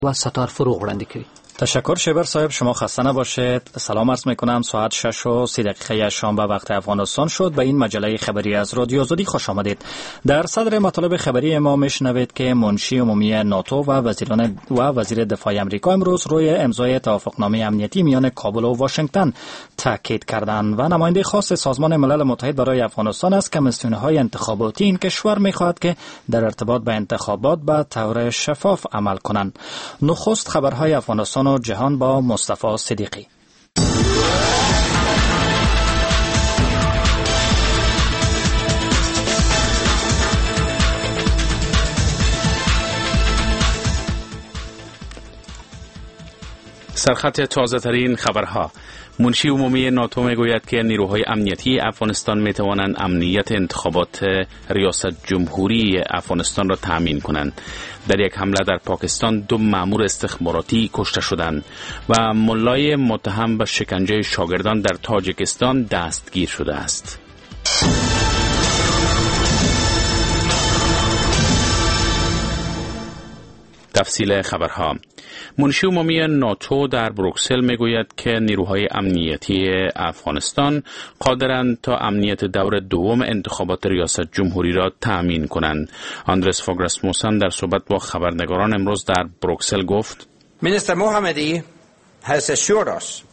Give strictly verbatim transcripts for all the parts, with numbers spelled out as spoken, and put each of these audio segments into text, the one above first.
و ستار فروغ وړاندې کوي. تشکر شیبر صاحب، شما خسته نباشید. سلام عرض میکنم. ساعت شش و سی دقیقه شام به وقت افغانستان شد. به این مجله خبری از رادیو آزادی خوش آمدید. در صدر مطالب خبری ما میشنوید که منشی عمومی ناتو و وزیران و وزیر دفاع آمریکا امروز روی امضای توافقنامه امنیتی میان کابل و واشنگتن تاکید کردند و نماینده خاص سازمان ملل متحد برای افغانستان از کمیسیون‌های انتخاباتی این کشور میخواهد که در ارتباط به انتخابات به طور شفاف عمل کنند. نخست خبرهای افغانستان و جهان با مصطفی صدیقی. سرخط تازه ترین خبرها. منشی عمومی ناتو میگوید که نیروهای امنیتی افغانستان می توانند امنیت انتخابات ریاست جمهوری افغانستان را تأمین کنند. در یک حمله در پاکستان دو مأمور استخباراتی کشته شدند و ملای متهم به شکنجه شاگردان در تاجیکستان دستگیر شده است. تفصیل خبرها. منشی عمومی ناتو در بروکسل میگوید که نیروهای امنیتی افغانستان قادرند تا امنیت دور دوم انتخابات ریاست جمهوری را تأمین کنند. آندرس فوگ راسموسن در صحبت با خبرنگاران امروز در بروکسل گفت: Minister Mohammadi has assured us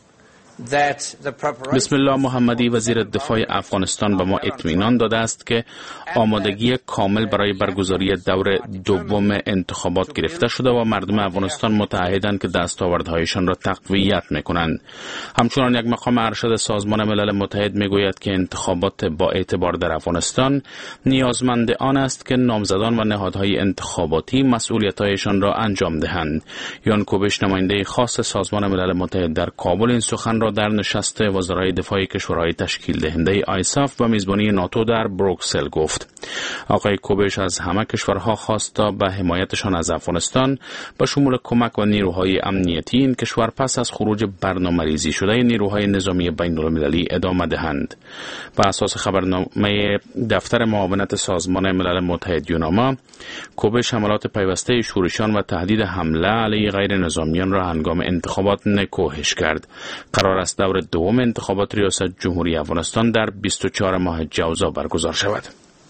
بسم الله محمدی وزیر دفاع افغانستان به ما اطمینان داده است که آمادگی کامل برای برگزاری دور دوم انتخابات گرفته شده و مردم افغانستان متعهدند که دستاوردهایشان را تقویت میکنند. همچنان یک مقام ارشد سازمان ملل متحد میگوید که انتخابات با اعتبار در افغانستان نیازمند آن است که نامزدان و نهادهای انتخاباتی مسئولیت‌هایشان را انجام دهند. یان کوبش، نماینده خاص سازمان ملل متحد در کابل، این سخن را در نشست وزرای دفاع کشورهای تشکیل دهنده آیساف و میزبانی ناتو در بروکسل گفت. آقای کوبش از همه کشورها خواست تا به حمایتشان از افغانستان به شمول کمک و نیروهای امنیتی این کشور پس از خروج برنامه‌ریزی شده نیروهای نظامی بین‌المللی ادامه دهند. بر اساس خبرنامه دفتر معاونت سازمان ملل متحد یوناما، کوبش حملات پیوسته شورشیان و تهدید حمله علیه غیر نظامیان را هنگام انتخابات نکوهش کرد. قرار است دور دوم انتخابات ریاست جمهوری افغانستان در بیست و چهارم ماه جوزا برگزار شود.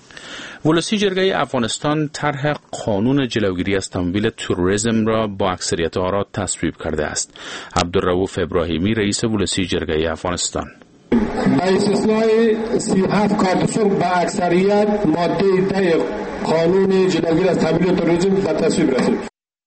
ولسی جرگه افغانستان طرح قانون جلوگیری از تمویل تروریسم را با اکثریت آرا تصویب کرده است. عبدالرؤوف ابراهیمی، رئیس ولسی جرگه افغانستان: با استثنای سی و هفت کارتفر با اکثریت ماده ده قانون جلوگیری از تمویل تروریسم به تصویب رسید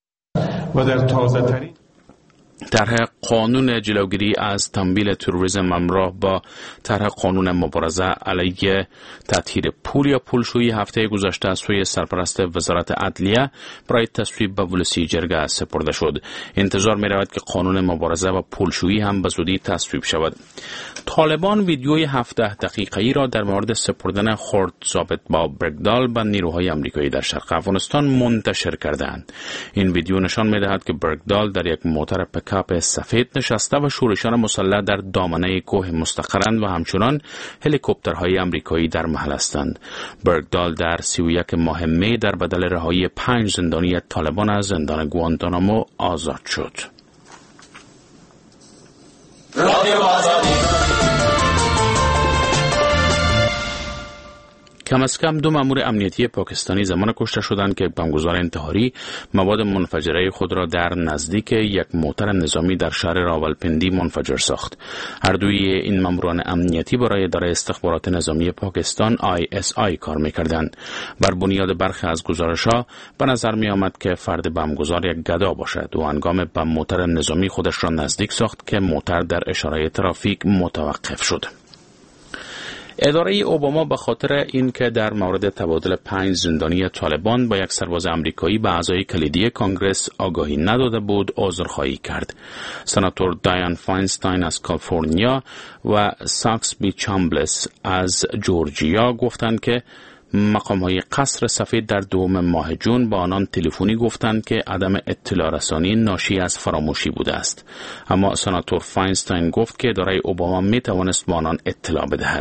و در تازه ترین طرح قانون جلوگیری از تمویل تروریسم همراه با طرح قانون مبارزه علیه تطهیر پول یا پولشویی هفته گذشته از سوی سرپرست وزارت عدلیه برای تصویب به ولسی جرگه سپرده شد. انتظار می رود که قانون مبارزه و پولشویی هم به زودی تصویب شود. طالبان ویدیوی هفده دقیقه‌ای را در مورد سپردن خورد ضابط با برگدال به نیروهای آمریکایی در شرق افغانستان منتشر کردند. این ویدیو نشان می دهد که برگدال در یک موتر پکاپ سفید نشسته و شورشیان مسلح در دامنه کوه مستقرند و همچنان هلیکوپترهای آمریکایی در محل هستند. برگدال در سی و یک ماه می در بدل رهایی پنج زندانی طالبان از زندان گوانتانامو آزاد شد. کم از کم دو مأمور امنیتی پاکستانی زمان کشته شدند که بمبگذار انتحاری مواد منفجره خود را در نزدیک یک موتر نظامی در شهر راولپندی منفجر ساخت. هر دوی این ماموران امنیتی برای اداره استخبارات نظامی پاکستان آی اس آی کار می‌کردند. بر بنیاد برخی از گزارش‌ها به نظر می‌آمد که فرد بمبگذار یک گدا باشد و هنگام به موتر نظامی خودش را نزدیک ساخت که موتر در اشاره ترافیک متوقف شد. اداره اوباما به خاطر اینکه در مورد تبادل پنج زندانی طالبان با یک سرباز آمریکایی به اعضای کلیدی کانگرس آگاهی نداده بود عذرخواهی کرد. سناتور دایان فاینستاین از کالیفرنیا و ساکس بی چامبلس از جورجیا گفتند که مقام‌های قصر سفید در دوم ماه جون با آنان تلفنی گفتند که عدم اطلاع رسانی ناشی از فراموشی بوده است. اما سناتور فاینستاین گفت که اداره اوباما می توانست با آنان اطلاع بدهد.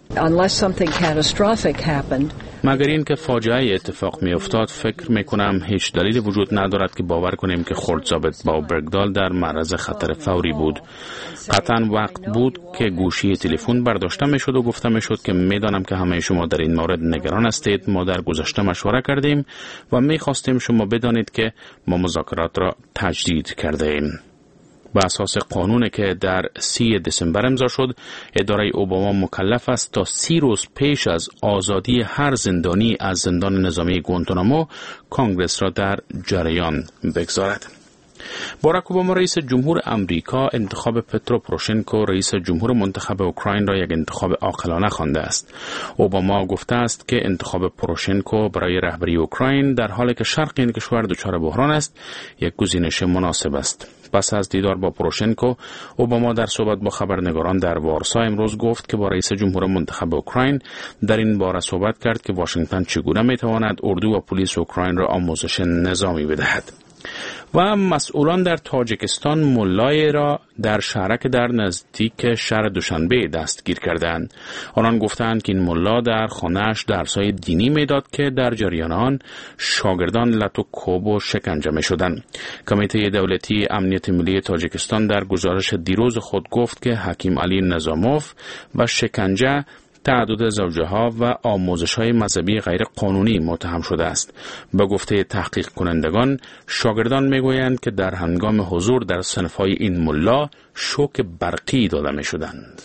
Unless something catastrophic happened. مگر این که فاجعه اتفاق می افتاد، فکر می کنم هیچ دلیل وجود ندارد که باور کنیم که خورد ضابط با برگدال در معرض خطر فوری بود. قطعا وقت بود که گوشی تلفن برداشته می شد و گفته می شد که می دانم که همه شما در این مورد نگران هستید. ما در گذشته مشوره کردیم و می خواستیم شما بدانید که ما مذاکرات را تجدید کرده ایم. به اساس قانونی که در سی دسامبر امضا شد، اداره اوباما مکلف است تا سی روز پیش از آزادی هر زندانی از زندان نظامی گوانتانامو کانگرس را در جریان بگذارد. باراک اوباما رئیس جمهور امریکا انتخاب پترو پروشنکو رئیس جمهور منتخب اوکراین را یک انتخاب عاقلانه خوانده است. اوباما گفته است که انتخاب پروشنکو برای رهبری اوکراین در حالی که شرق این کشور دچار بحران است، یک گزینش مناسب است. پس از دیدار با پروشنکو، اوباما در صحبت با خبرنگاران در وارسا امروز گفت که با رئیس جمهور منتخب اوکراین در این باره صحبت کرد که واشنگتن چگونه میتواند اردو و پلیس اوکراین را آموزش نظامی بدهد. و مسئولان در تاجیکستان ملای را در شهرک در نزدیک شهر دوشنبه دستگیر کردند. آنان گفتند که این ملا در خانه‌اش درس‌های دینی میداد که در جریان آن شاگردان لط و کوب و شکنجه می‌شدند. کمیته دولتی امنیت ملی تاجیکستان در گزارش دیروز خود گفت که حکیم علی نظاموف و شکنجه، تعدد زوجه‌ها و آموزش‌های مذهبی غیر قانونی متهم شده است. به گفته تحقیق کنندگان، شاگردان می‌گویند که در هنگام حضور در صنف‌های این ملا شوک برقی داده می‌شدند.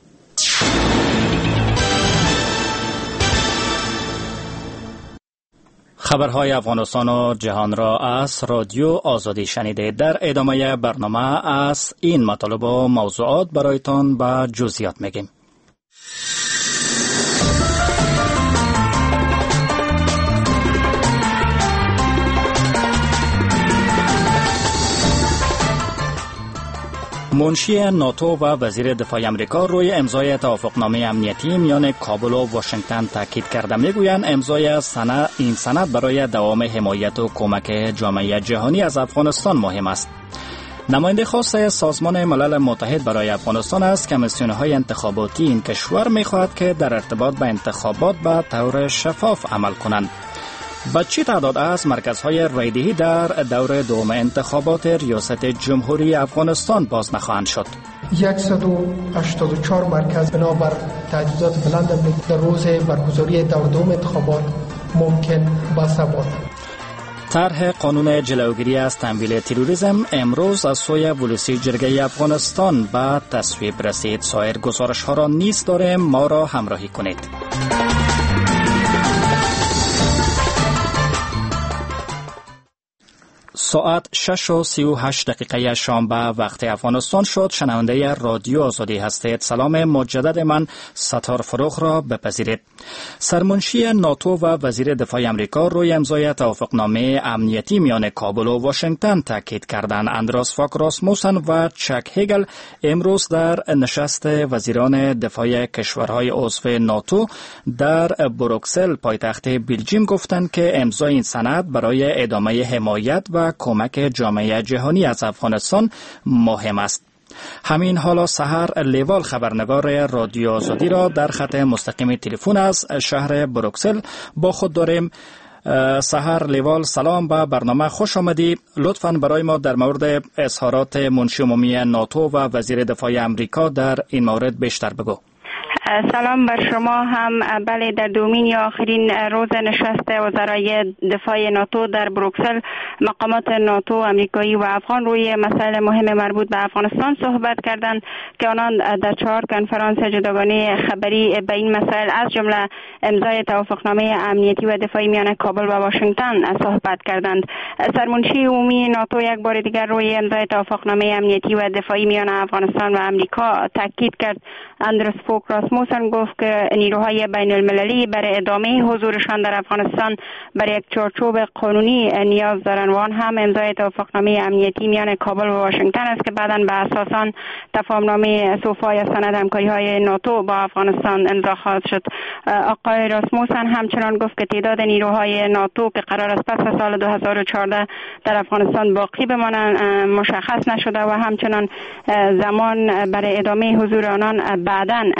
خبرهای افغانستان و جهان را از رادیو آزادی شنیدید. در ادامه برنامه از این مطالب و موضوعات برایتان به جزئیات میگیم. منشی ناتو و وزیر دفاع امریکا روی امضای توافقنامه امنیتی میان کابل و واشنگتن تاکید کرده. میگویند امضای سند این سند برای دوام حمایت و کمک جامعه جهانی از افغانستان مهم است. نماینده خاص سازمان ملل متحد برای افغانستان است که کمیسیون‌های انتخاباتی این کشور می‌خواهد که در ارتباط با انتخابات به طور شفاف عمل کنند. با چه تعداد از مرکزهای رایدهی در دور دوم انتخابات ریاست جمهوری افغانستان باز نخواهند شد؟ صد و هشتاد و چهار مرکز بنابر تجهیزات بلند در روز برگزاری دور دوم انتخابات ممکن بسته بود. طرح قانون جلوگیری از تمویل تروریسم امروز از سوی ولسی جرگه افغانستان به تصویب رسید. سایر گزارش‌ها را نیز داریم، ما را همراهی کنید. ساعت شش و سی و هشت دقیقه شام به وقت افغانستان شد. شنونده رادیو آزادی هستید. سلام مجدد من ستار فروخ را بپذیرید. سرمنشی ناتو و وزیر دفاع امریکا روی امضای توافقنامه امنیتی میان کابل و واشنگتن تاکید کردند. اندراس فاک راسموسن و چک هیگل امروز در نشست وزیران دفاع کشورهای عضو ناتو در بروکسل پایتخت بلژیم گفتند که امضای این سند برای ادامه حمایت و کمک جامعه جهانی از افغانستان مهم است. همین حالا سحر لیوال خبرنگار رادیو آزادی را در خط مستقیم تلفن از شهر بروکسل با خود داریم. سحر لیوال، سلام، به برنامه خوش آمدی. لطفاً برای ما در مورد اظهارات منشی عمومی ناتو و وزیر دفاع امریکا در این مورد بیشتر بگو. سلام بر شما هم. بله، در دومین یا آخرین روز نشست وزرای دفاع ناتو در بروکسل مقامات ناتو امریکایی و افغان روی مسائل مهم مربوط به افغانستان صحبت کردند که آنان در چهار کنفرانس جداگانه خبری به این مسائل از جمله امضای توافقنامه امنیتی و دفاعی میان کابل و واشنگتن صحبت کردند. سرمنشی عمومی ناتو یک بار دیگر روی امضای توافقنامه امنیتی و دفاعی میان افغانستان و امریکا تاکید کرد. اندرس فوک راسموسن گفت که نیروهای بین المللی برای ادامه حضورشان در افغانستان برای یک چارچوب قانونی نیاز دارند و آن هم امضای توافقنامه امنیتی میان کابل و واشنگتن است که بعداً به اساس آن تفاهمنامه سوفا یا سند همکاری‌های ناتو با افغانستان امضا خواهد شد. آقای راسموسن همچنان گفت که تعداد نیروهای ناتو که قرار است پس از سال دو هزار و چهارده در افغانستان باقی بمانند مشخص نشده و همچنان زمان برای ادامه حضور آنان بعداً معین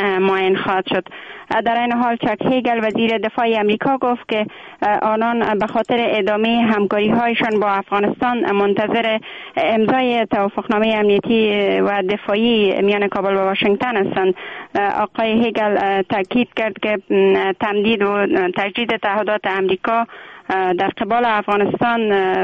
تعیین خواهد شد. در این حال چاک هیگل وزیر دفاع امریکا گفت که آنان به خاطر ادامه همکاری هایشان با افغانستان منتظر امضای توافقنامه امنیتی و دفاعی میان کابل و واشنگتن هستند. آقای هیگل تاکید کرد که تمدید و تجدید تعهدات امریکا در قبال افغانستان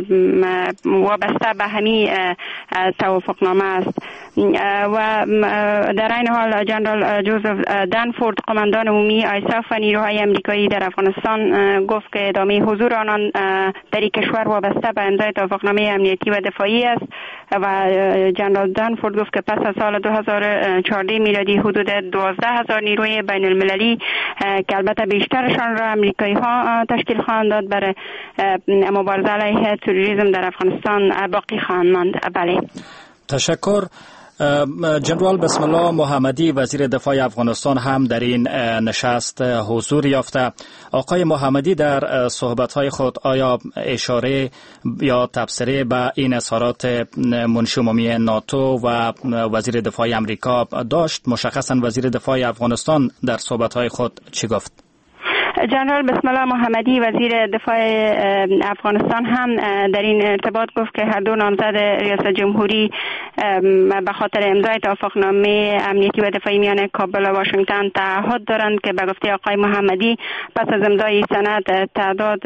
وابسته به همین توافقنامه است و در این حال جنرال جوزف دنفورد قماندان عمومی آیساف و نیروهای امریکایی در افغانستان گفت که ادامه حضور آنان در این کشور وابسته به امضای توافقنامه امنیتی و دفاعی است و جنرال دنفورد گفت که پس از سال دو هزار و چهارده میلادی حدود دوازده هزار نیروی بین المللی که البته بیشترشان را امریکایی ها تشکیل خواهند داد برای مبارزه علیه تروریسم در افغانستان باقی خواهند ماند. بله. تشکر. جنرال بسم الله محمدی وزیر دفاع افغانستان هم در این نشست حضور یافته. آقای محمدی در صحبت‌های خود آیا اشاره یا تبصره به این اظهارات منشی عمومی ناتو و وزیر دفاع امریکا داشت؟ مشخصاً وزیر دفاع افغانستان در صحبت‌های خود چی گفت؟ جنرال بسم الله محمدی وزیر دفاع افغانستان هم در این ارتباط گفت که هر دو نامزد ریاست جمهوری به خاطر امضای توافقنامه امنیتی و دفاعی میان کابل و واشنگتن تعهد دارند که به گفته آقای محمدی پس از امضای سند تعداد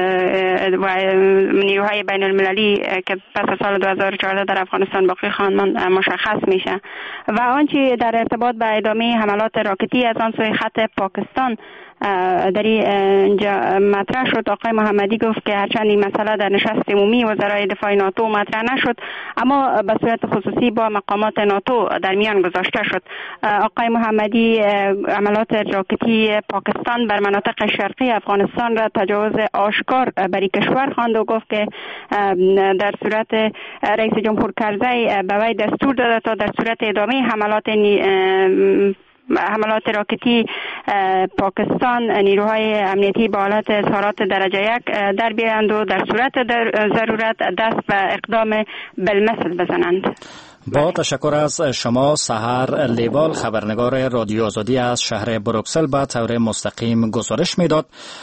و نیروهای بین المللی که پس از سال دو هزار و چهارده در افغانستان باقی خواهند مشخص میشه و آنچه در ارتباط به ادامه حملات راکتی از آن سوی خط پاکستان در اینجا مطرح شد. آقای محمدی گفت که هرچند این مسئله در نشست عمومی وزرای دفاع ناتو مطرح نشد اما به صورت خصوصی با مقامات ناتو در میان گذاشته شد. آقای محمدی عملات راکتی پاکستان بر مناطق شرقی افغانستان را تجاوز آشکار بر کشور خواند و گفت که در صورت رئیس جمهور کرزی به وی دستور داده تا در صورت ادامه حملات حملات راکتی پاکستان نیروهای امنیتی با حالت اظهارات درجه یک در بیایند و در صورت در ضرورت دست به اقدام بالمثل بزنند. با تشکر از شما. سحر لیوال خبرنگار رادیو آزادی از شهر بروکسل به طور مستقیم گزارش میداد.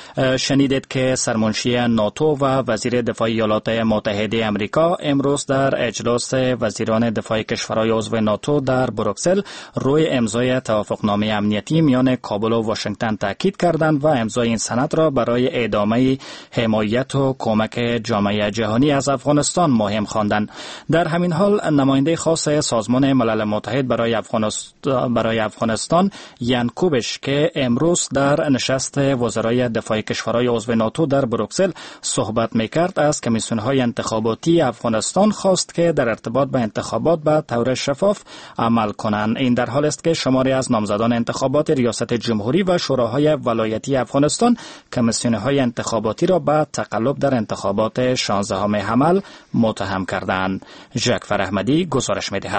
شنیدید که سرمنشی ناتو و وزیر دفاع ایالات متحده امریکا امروز در اجلاس وزیران دفاع کشورهای عضو ناتو در بروکسل روی امضای توافقنامه امنیتی میان کابل و واشنگتن تاکید کردند و امضای این سند را برای ادامه حمایت و کمک جامعه جهانی از افغانستان مهم خواندند. در همین حال نماینده خاص سازمان ملل متحد برای افغانستان برای افغانستان یان کوبش که امروز در نشست وزرای دفاع کشورهای عضو ناتو در بروکسل صحبت میکرد از کمیسیون‌های انتخاباتی افغانستان خواست که در ارتباط با انتخابات به طور شفاف عمل کنند. این در حالی است که شماری از نامزدان انتخابات ریاست جمهوری و شوراهای ولایتی افغانستان کمیسیون‌های انتخاباتی را به تقلب در انتخابات شانزدهم حمل متهم کردند. ژاک فرحمدی گزارش می‌دهد.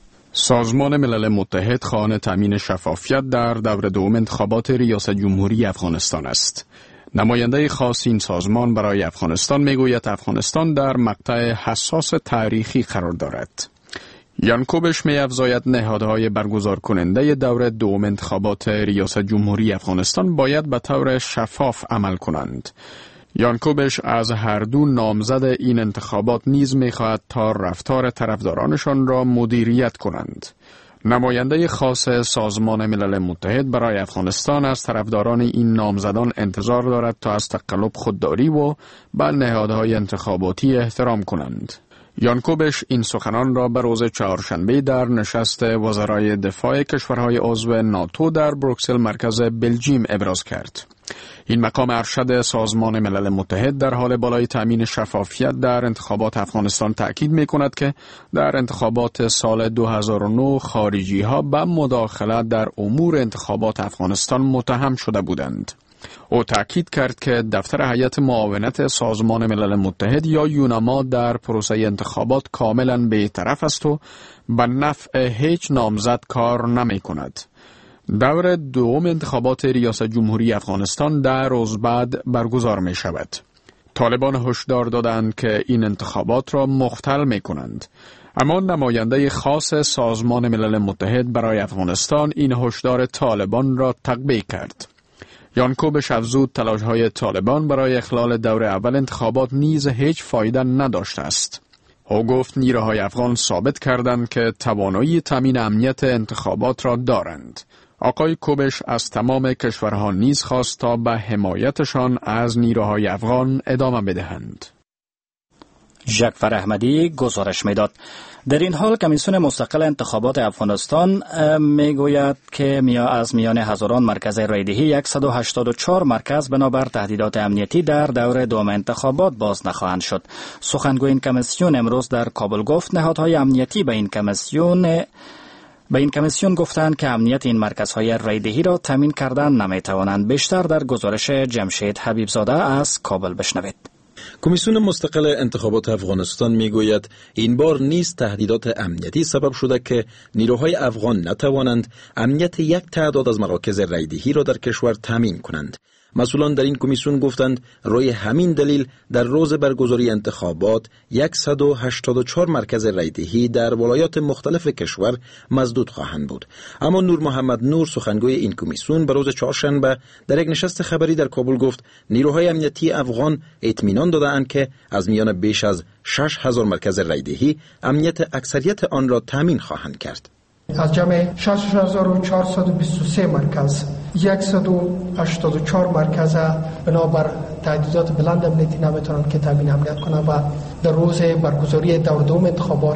سازمان ملل متحد خواهان تامین شفافیت در دور دوم انتخابات ریاست جمهوری افغانستان است. نماینده خاص این سازمان برای افغانستان میگوید افغانستان در مقطع حساس تاریخی قرار دارد. یان کوبش می‌افزاید نهادهای برگزار کننده دور دوم انتخابات ریاست جمهوری افغانستان باید به طور شفاف عمل کنند. یان کوبش از هر دو نامزد این انتخابات نیز می‌خواهد تا رفتار طرفدارانشان را مدیریت کنند. نماینده خاص سازمان ملل متحد برای افغانستان از طرفداران این نامزدان انتظار دارد تا از تقلب خودداری و به نهادهای انتخاباتی احترام کنند. یان کوبش این سخنان را به روز چهارشنبه در نشست وزرای دفاع کشورهای عضو ناتو در بروکسل مرکز بلژیم ابراز کرد. این مقام ارشد سازمان ملل متحد در حال بالای تامین شفافیت در انتخابات افغانستان تأکید می کند که در انتخابات سال دو هزار و نه خارجی ها به مداخلت در امور انتخابات افغانستان متهم شده بودند. او تأکید کرد که دفتر هیئت معاونت سازمان ملل متحد یا یوناما در پروسه انتخابات کاملا بی‌طرف است و به نفع هیچ نامزد کار نمی کند. دور دوم انتخابات ریاست جمهوری افغانستان در روز بعد برگزار می شود. طالبان هشدار دادند که این انتخابات را مختل می کنند. اما نماینده خاص سازمان ملل متحد برای افغانستان این هشدار طالبان را تقبیح کرد. یانکوبش افزود تلاش‌های طالبان برای اخلال دور اول انتخابات نیز هیچ فایده نداشته است. او گفت نیروهای افغان ثابت کردند که توانایی تامین امنیت انتخابات را دارند. آقای کوبش از تمام کشورها نیز خواست تا به حمایتشان از نیروهای افغان ادامه بدهند. ژکفر احمدی گزارش میداد. در این حال کمیسیون مستقل انتخابات افغانستان میگوید که میا از میان هزاران مرکز رایدهی صد و هشتاد و چهار مرکز بنابر تهدیدات امنیتی در دور دوم انتخابات باز نخواهند شد. سخنگوی این کمیسیون امروز در کابل گفت نهادهای امنیتی به این کمیسیون به این کمیسیون گفتند که امنیت این مرکزهای رایدهی را تامین کردن نمیتوانند. بیشتر در گزارش جمشید حبیبزاده از کابل بشنوید. کمیسیون مستقل انتخابات افغانستان میگوید این بار نیز تهدیدات امنیتی سبب شده که نیروهای افغان نتوانند امنیت یک تعداد از مراکز رایدهی را در کشور تامین کنند. مسئولان در این کمیسیون گفتند روی همین دلیل در روز برگزاری انتخابات صد و هشتاد و چهار مرکز رایدهی در ولایات مختلف کشور مسدود خواهند بود. اما نور محمد نور سخنگوی این کمیسیون به روز چهارشنبه در یک نشست خبری در کابل گفت نیروهای امنیتی افغان اطمینان دادند که از میان بیش از شش هزار مرکز رایدهی امنیت اکثریت آن را تامین خواهند کرد. از جمع شصت هزار و چهارصد و بیست و سه مرکز صد و هشتاد و چهار مرکز بنابر تهدیدات بلند امنیتی نمیتونن که تامین امنیت کنه و در روز برگزاری دور دوم انتخابات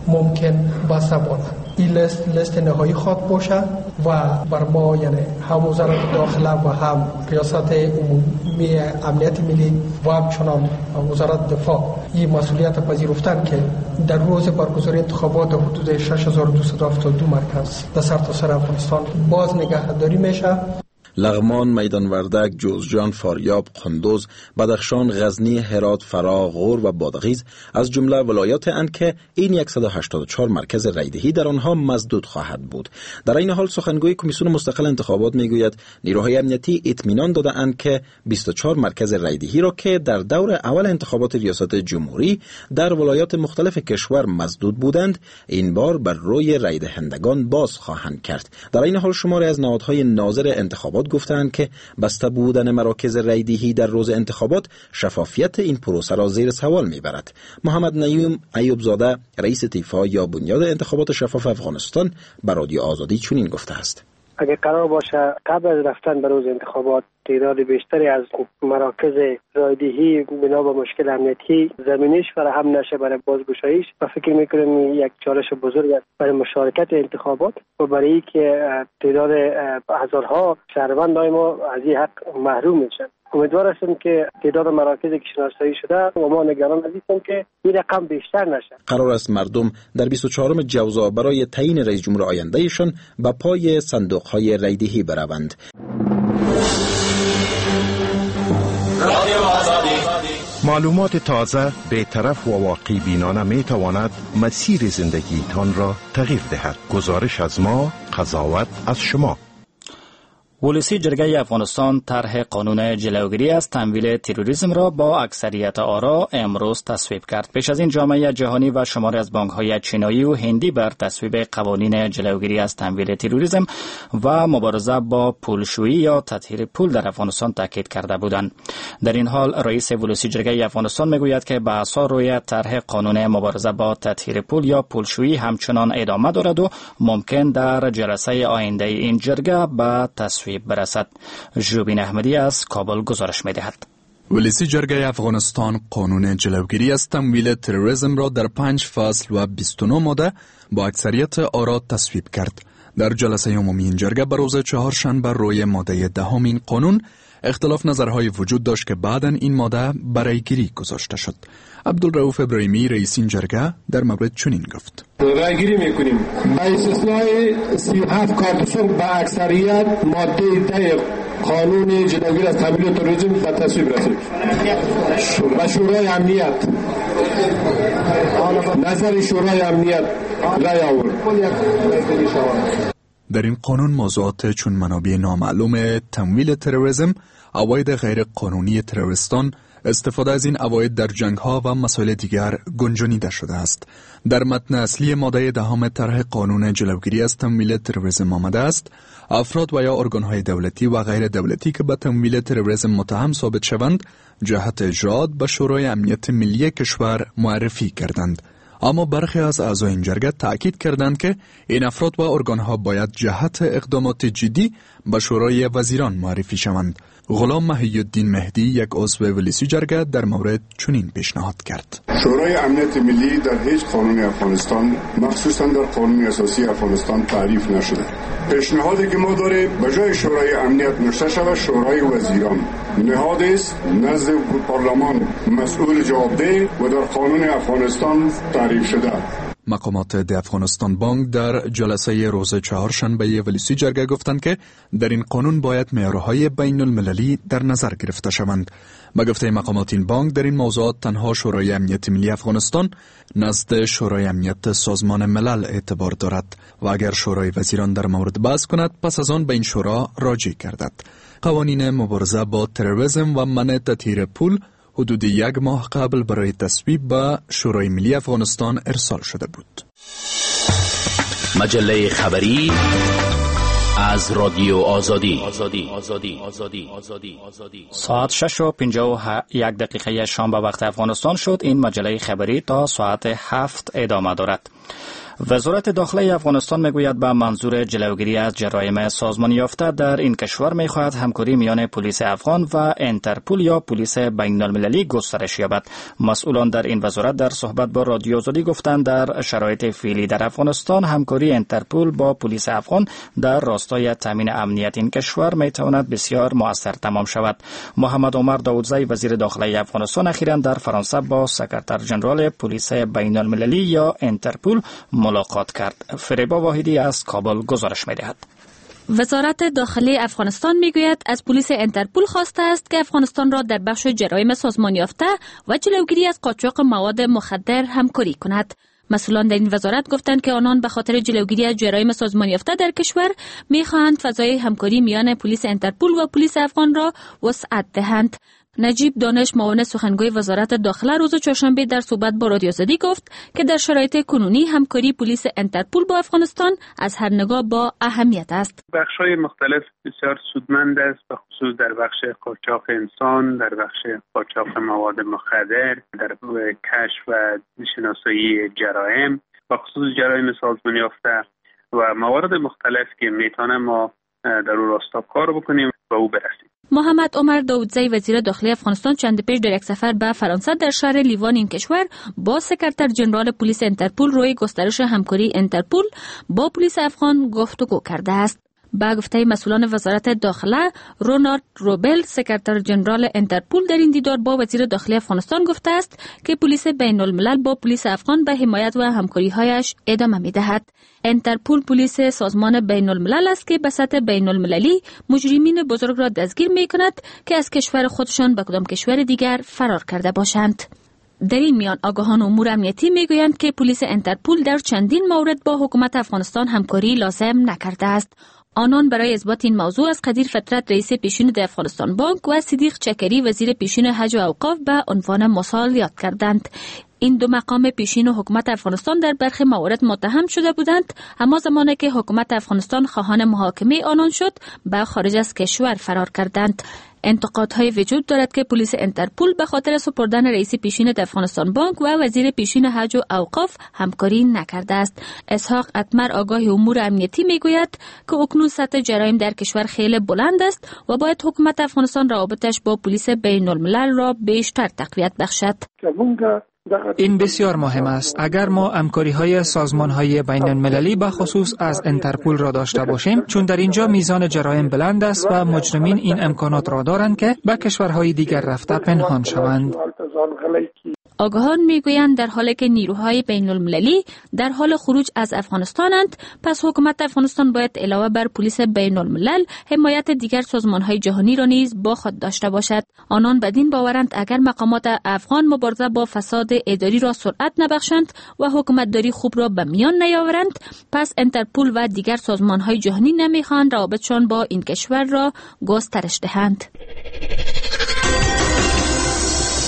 ممکن بسته بانه. این لیست لیست نهایی خواد باشه و بر ما یعنی هم وزارت داخله و هم ریاست عمومی امنیت ملی و همچنان وزارت دفاع این مسئولیت پذیرفتن که در روز برگزاری انتخابات در حدود شش هزار و دویست و هفتاد و دو مرکز در سرتاسر افغانستان باز نگهداری میشه. لغمان، میدان وردک، جوزجان، فاریاب، قندوز، بدخشان، غزنی، هرات، فرا، غور و بادغیس از جمله ولایات اند که این صد و هشتاد و چهار مرکز رایدهی در آنها مسدود خواهد بود. در این حال سخنگوی کمیسیون مستقل انتخابات میگوید نیروهای امنیتی اطمینان داده اند که بیست و چهار مرکز رایدهی را که در دور اول انتخابات ریاست جمهوری در ولایات مختلف کشور مسدود بودند این بار بر روی رای دهندگان باز خواهند کرد. در این حال شماری از نهادهای ناظر انتخابات گفتند که بسته بودن مراکز رایدهی در روز انتخابات شفافیت این پروسه را زیر سوال میبرد. محمد نعیم ایوبزاده رئیس طیفا یا بنیاد انتخابات شفاف افغانستان به رادیو آزادی چنین گفته است: اگر قرار باشه قبل از رفتن به روز انتخابات تعداد بیشتری از مراکز رایدهی بنا به مشکل امنیتی زمینیش فراهم نشه برای بازگشاییش و فکر میکنم یک چالش بزرگ است برای مشارکت انتخابات و برای اینکه تعداد هزارها شهروندان ما از این حق محروم میشن. امیدوار هستم که تعداد مراکزی که شناسایی شده و ما نگران هستیم که این رقم بیشتر نشه. قرار است مردم در بیست و چهارم جوزا برای تعیین رئیس جمهور آیندهشان به پای صندوق‌های رایدهی بروند. معلومات تازه، بی‌طرف و واقع بینانه می تواند مسیر زندگیتان را تغییر دهد. گزارش از ما، قضاوت از شما. ولسی جرگه افغانستان طرح قانون جلوگیری از تمویل تروریسم را با اکثریت آرا امروز تصویب کرد. پیش از این جامعه جهانی و شماری از بانک‌های چینایی و هندی بر تصویب قوانین جلوگیری از تمویل تروریسم و مبارزه با پولشویی یا تطهیر پول در افغانستان تاکید کرده بودند. در این حال رئیس ولسی جرگه افغانستان میگوید که بحث‌ها روی طرح قانون مبارزه با تطهیر پول یا پولشویی همچنان ادامه دارد و ممکن در جلسه آینده این جرگه به تصویب برسد. ژوبین احمدی از کابل گزارش می‌دهد. ولسی جرگه افغانستان قانون جلوگیری از تمویل تروریسم را در پنج فصل و بیست و نه ماده با اکثریت آرا تصویب کرد. در جلسه عمومی این جرگه به روز چهارشنبه روی ماده دهم این قانون اختلاف نظرهای وجود داشت که بعداً این ماده برای گیری گذاشته شد. عبدالرؤوف ابراهیمی رئیس این جرگه در مورد چنین گفت: رای گیری میکنیم با استثنای سی و هفت کارتفون با اکثریت ماده ده قانون جلوگیری از تمویل تروریسم به تصویب رسید. و شورای امنیت نظر شورای امنیت رای آورد. در این قانون موضوعات چون منابع نامعلوم تمویل تروریسم، عواید غیر قانونی تروریستان، استفاده از این عواید در جنگ‌ها و مسائل دیگر گنجانیده شده است. در متن اصلی ماده دهم طرح قانون جلوگیری از تمویل تروریسم آمده است افراد و یا ارگان‌های دولتی و غیر دولتی که به تمویل تروریسم متهم ثابت شوند جهت اجرات به شورای امنیت ملی کشور معرفی کردند. اما برخی از اعضای این جرگه تأکید کردند که این افراد و ارگان‌ها باید جهت اقدامات جدی به شورای وزیران معرفی شوند. غلام محی الدین مهدی یک عضو ولیسی جرگه در مورد چنین پیشنهاد کرد. شورای امنیت ملی در هیچ قانون افغانستان مخصوصا در قانون اساسی افغانستان تعریف نشده. پیشنهادی که ما داریم به جای شورای امنیت نوشته شود شورای وزیران. نهادی است نزد پارلمان مسئول جوابدهی و در قانون افغانستان تعریف شده. مقامات ده افغانستان بانک در جلسه روز چهارشنبه ولیسی جرگه گفتند که در این قانون باید معیارهای بین المللی در نظر گرفته شوند. به گفته مقامات این بانک در این موضوعات تنها شورای امنیت ملی افغانستان نزد شورای امنیت سازمان ملل اعتبار دارد و اگر شورای وزیران در مورد بحث کند پس از آن به این شورا راجع گردد. قوانین مبارزه با تروریسم و منع تطهیر پول حدود یک ماه قبل برای تصویب به شورای ملی افغانستان ارسال شده بود. مجله خبری از رادیو آزادی. ساعت شش و پنجاه و یک دقیقه شام به وقت افغانستان شد. این مجله خبری تا ساعت هفت ادامه دارد. وزارت داخلی افغانستان میگوید به منظور جلوگیری از جرایم سازمانی یافته در این کشور میخواهد همکاری میان پلیس افغان و انترپول یا پلیس بین المللی گسترش یابد. مسئولان در این وزارت در صحبت با رادیو آزادی گفتند در شرایط فعلی در افغانستان همکاری انترپول با پلیس افغان در راستای تامین امنیت این کشور میتواند بسیار مؤثر تمام شود. محمد عمر داودزی وزیر داخلی افغانستان اخیراً در فرانسه با سکرتر ژنرال پلیس بین المللی یا انترپول ملاقات کرد. فریبا واحدی از کابل گزارش می‌دهد. وزارت داخلی افغانستان میگوید از پلیس انترپول خواسته است که افغانستان را در بخش جرایم سازمان یافته و جلوگیری از قاچاق مواد مخدر همکاری کند. مسئولان در این وزارت گفتند که آنان به خاطر جلوگیری از جرایم سازمان یافته در کشور می‌خواهند فضای همکاری میان پلیس انترپول و پلیس افغان را وسعت دهند. نجیب دانش معاون سخنگوی وزارت داخله روز چهارشنبه در صحبت با رادیو آزادی گفت که در شرایط کنونی همکاری پلیس انترپول با افغانستان از هر نگاه با اهمیت است. بخش‌های مختلف بسیار سودمند است، به خصوص در بخش قاچاق انسان، در بخش قاچاق مواد مخدر، در کشف و شناسایی جرایم، به خصوص جرایم سازمانی یافته و موارد مختلف که میتونه ما در اون راستا کار بکنیم و او برسیم. محمد عمر داودزی وزیر داخلی افغانستان چند پیش در یک سفر به فرانسه در شهر لیوان این کشور با سکرتر ژنرال پلیس انترپول روی گسترش همکاری انترپول با پلیس افغان گفتگو کرده است. با گفته مسئولان وزارت داخله، رونالد روبل سکرتر ژنرال انترپول در این دیدار با وزیر داخلی افغانستان گفته است که پلیس بین الملل با پلیس افغان به حمایت و همکاری‌هایش ادامه می‌دهد. انترپول پلیس سازمان بین الملل است که به سطح بین المللی مجرمین بزرگ را دستگیر می‌کند که از کشور خودشان به کدام کشور دیگر فرار کرده باشند. در این میان آگاهان امور امنیتی میگویند که پلیس انترپول در چندین مورد با حکومت افغانستان همکاری لازم نکرده است. آنان برای اثبات این موضوع از قدیر فطرت رئیس پیشین د افغانستان بانک و صدیق چکری وزیر پیشین حج و اوقاف به عنوان مثال یاد کردند. این دو مقام پیشین و حکومت افغانستان در برخی موارد متهم شده بودند، اما زمانی که حکومت افغانستان خواهان محاکمه آنان شد به خارج از کشور فرار کردند. انتقادهای وجود دارد که پلیس انترپول به خاطر سپردن رئیس پیشین افغانستان بانک و وزیر پیشین حج و اوقاف همکاری نکرده است. اسحاق اتمر آگاه امور امنیتی میگوید که اکنون سطح جرایم در کشور خیلی بلند است و باید حکومت افغانستان روابطش با پلیس بین الملل را بیشتر تقویت بخشد. این بسیار مهم است. اگر ما همکاری‌های سازمان‌های بین‌المللی به خصوص از انترپول را داشته باشیم، چون در اینجا میزان جرایم بلند است و مجرمین این امکانات را دارند که به کشورهای دیگر رفته پنهان شوند. آگاهان میگویند در حالی که نیروهای بین المللی در حال خروج از افغانستانند، پس حکومت افغانستان باید علاوه بر پلیس بین الملل حمایت دیگر سازمانهای جهانی را نیز با خود داشته باشد. آنان بدین باورند اگر مقامات افغان مبارزه با فساد اداری را سرعت نبخشند و حکومتداری خوب را به میان نیاورند، پس انترپول و دیگر سازمانهای جهانی نمیخواهند روابطشان با این کشور را گسترش دهند.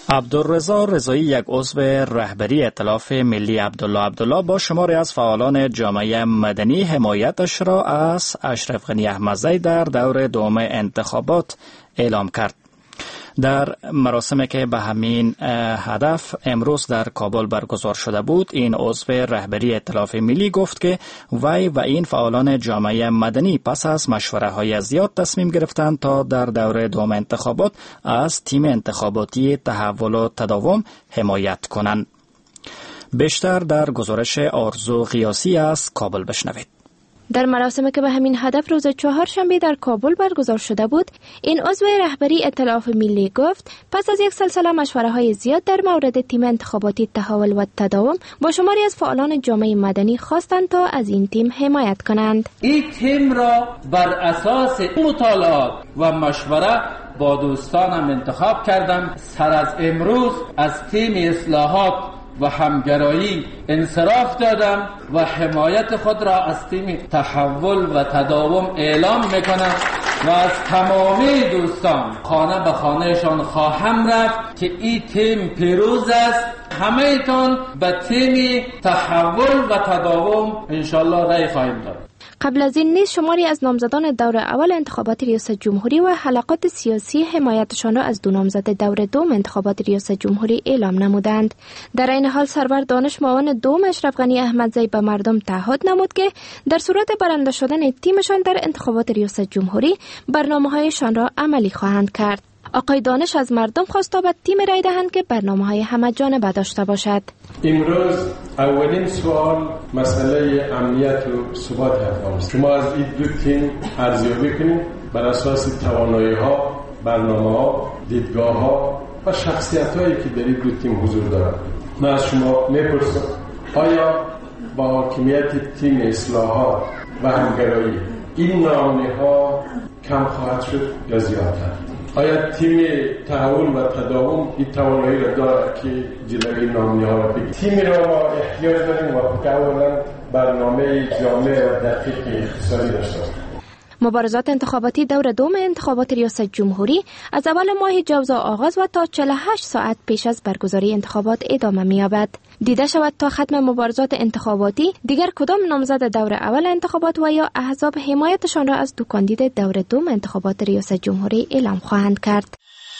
عبدالرضا رضایی، یک عضو رهبری ائتلاف ملی عبدالله عبدالله، با شماری از فعالان جامعه مدنی حمایتش را از اشرف غنی احمدزی در دور دوم انتخابات اعلام کرد. در مراسمی که به همین هدف امروز در کابل برگزار شده بود، این عضو رهبری ائتلاف ملی گفت که وی و این فعالان جامعه مدنی پس از مشوره های زیاد تصمیم گرفتند تا در دور دوم انتخابات از تیم انتخاباتی تحول و تداوم حمایت کنند. بیشتر در گزارش آرزو غیاسی از کابل بشنوید. در مراسمی که به همین هدف روز چهارشنبه در کابل برگزار شده بود، این عضو رهبری ائتلاف ملی گفت پس از یک سلسله مشوره های زیاد در مورد تیم انتخاباتی تحول و تداوم با شماری از فعالان جامعه مدنی خواستند تا از این تیم حمایت کنند. این تیم را بر اساس مطالعات و مشوره با دوستانم انتخاب کردم. سر از امروز از تیم اصلاحات و همگرایی انصراف دادم و حمایت خود را از تیم تحول و تداوم اعلام میکنم و از تمامی دوستان خانه به خانهشان خواهم رفت که این تیم پیروز است. همه ایتان به تیم تحول و تداوم انشالله رای خواهیم داد. قبل از این نیز شماری از نامزدان دور اول انتخابات ریاست جمهوری و حلقات سیاسی حمایتشان را از دو نامزد دور دوم انتخابات ریاست جمهوری اعلام نمودند. در این حال سرور دانش معاون دوم اشرف غنی احمدزی به مردم تعهد نمود که در صورت برنده شدن تیمشان در انتخابات ریاست جمهوری برنامه‌هایشان را عملی خواهند کرد. آقای دانش از مردم خواست تا به تیم رای دهند که برنامه‌های همه جانبه داشته باشد. امروز اولین سوال مسئله امنیت و ثبات افغان است. شما از این دو تیم ارزیابی کنید بر اساس توانایی‌ها، برنامه‌ها، دیدگاه‌ها و شخصیت‌هایی که در این دو تیم حضور دارند. من از شما می‌پرسم آیا با حاکمیت تیم اصلاحات و همگرایی این نامه‌ها کم خواهد شد یا زیادتر؟ آیا تیم تحول و تداوم این توانایی را دارد که جلوی نامه‌ها را بگیرد؟ تیمی را ما احتیاج داریم و اولا برنامه جامع و دقیق اقتصادی داشته باشیم. مبارزات انتخاباتی دور دوم انتخابات ریاست جمهوری از اول ماه جوزا آغاز و تا چهل و هشت ساعت پیش از برگزاری انتخابات ادامه می‌یابد. دیده شود تا ختم مبارزات انتخاباتی دیگر کدام نامزد دور اول انتخابات و یا احزاب حمایتشان را از دو کاندید دور دوم انتخابات ریاست جمهوری اعلام خواهند کرد.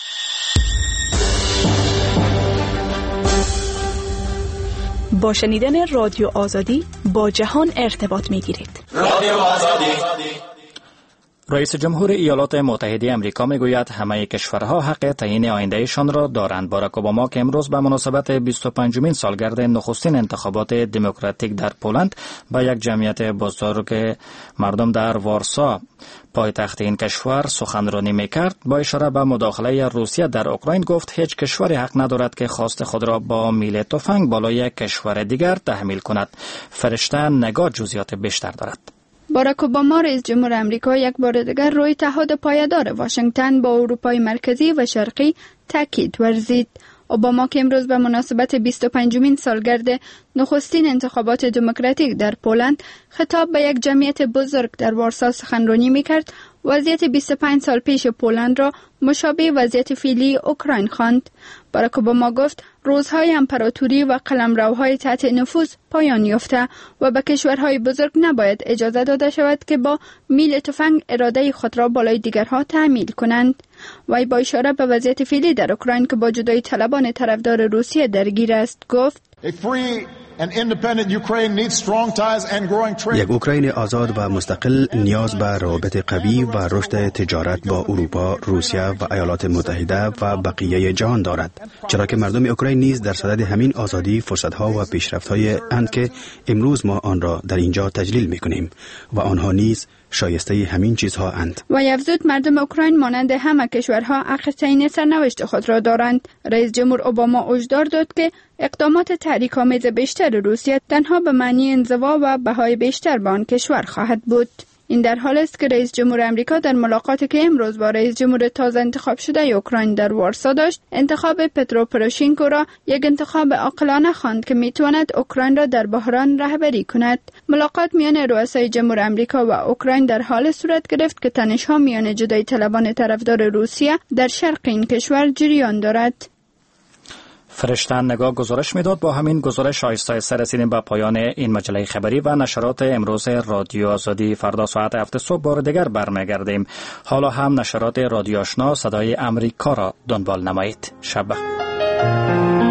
با شنیدن رادیو آزادی با جهان ارتباط می‌گیرید. رادیو آزادی. رئیس جمهور ایالات متحده آمریکا میگوید همه کشورها حق تعیین آیندهشان را دارند. باراک اوباما که امروز به مناسبت بیست و پنجمین سالگرد نخستین انتخابات دموکراتیک در پولند با یک جمعیت بزرگ مردم در وارسا پایتخت این کشور سخنرانی میکرد، با اشاره به مداخله روسیه در اوکراین گفت هیچ کشوری حق ندارد که خواست خود را با میل تفنگ بالای کشور دیگر تحمیل کند. فرشته نگاه جزئیات بیشتر دارد. باراک اوباما رئیس جمهور آمریکا یک بار دیگر روی تعهد پایدار واشنگتن با اروپای مرکزی و شرقی تاکید ورزید. اوباما که امروز به مناسبت بیست و پنجمین سالگرد نخستین انتخابات دموکراتیک در پولند خطاب به یک جمعیت بزرگ در وارسا سخنرانی میکرد، وضعیت بیست و پنج سال پیش پولند را مشابه وضعیت فعلی اوکراین خواند. باراک اوباما گفت روزهای امپراتوری و قلمروهای تحت نفوذ پایان یافته و به کشورهای بزرگ نباید اجازه داده شود که با میل تفنگ اراده خود را بالای دیگرها تحمیل کنند. وی با اشاره به وضعیت فعلی در اوکراین که با جدایی طلبان طرفدار روسیه درگیر است گفت یک اوکراین آزاد و مستقل نیاز به روابط قوی و رشد تجارت با اروپا، روسیه و ایالات متحده و بقیه جهان دارد، چرا که مردم اوکراین نیز در صدد همین آزادی، فرصت‌ها و پیشرفت‌های اند که امروز ما آن را در اینجا تجلیل می‌کنیم و آنها نیز شایسته همین چیزها اند. و افزود مردم اوکراین مانند همه کشورها حق تعیین سرنوشت خود را دارند. رئیس جمهور اوباما هشدار داد که اقدامات تحریک‌آمیز بیشتر روسیه تنها به معنی انزوا و بهای بیشتر به آن کشور خواهد بود. این در حال است که رئیس جمهور آمریکا در ملاقاتی که امروز با رئیس جمهور تازه انتخاب شده اوکراین در وارسا داشت، انتخاب پترو پروشینکو را یک انتخاب عاقلانه خواند که میتواند اوکراین را در بحران رهبری کند. ملاقات میان رؤسای جمهور آمریکا و اوکراین در حال صورت گرفت که تنش‌ها میان جدایی طلبان طرفدار روسیه در شرق این کشور جریان دارد. فرشتن نگاه گزارش میداد. با همین گزارش آهسته آهسته رسیدیم به پایان این مجله خبری و نشرات امروز رادیو آزادی. فردا ساعت هفت صبح بار دیگر برمیگردیم. حالا هم نشرات رادیو آشنا صدای امریکا را دنبال نمایید. شب بخیر.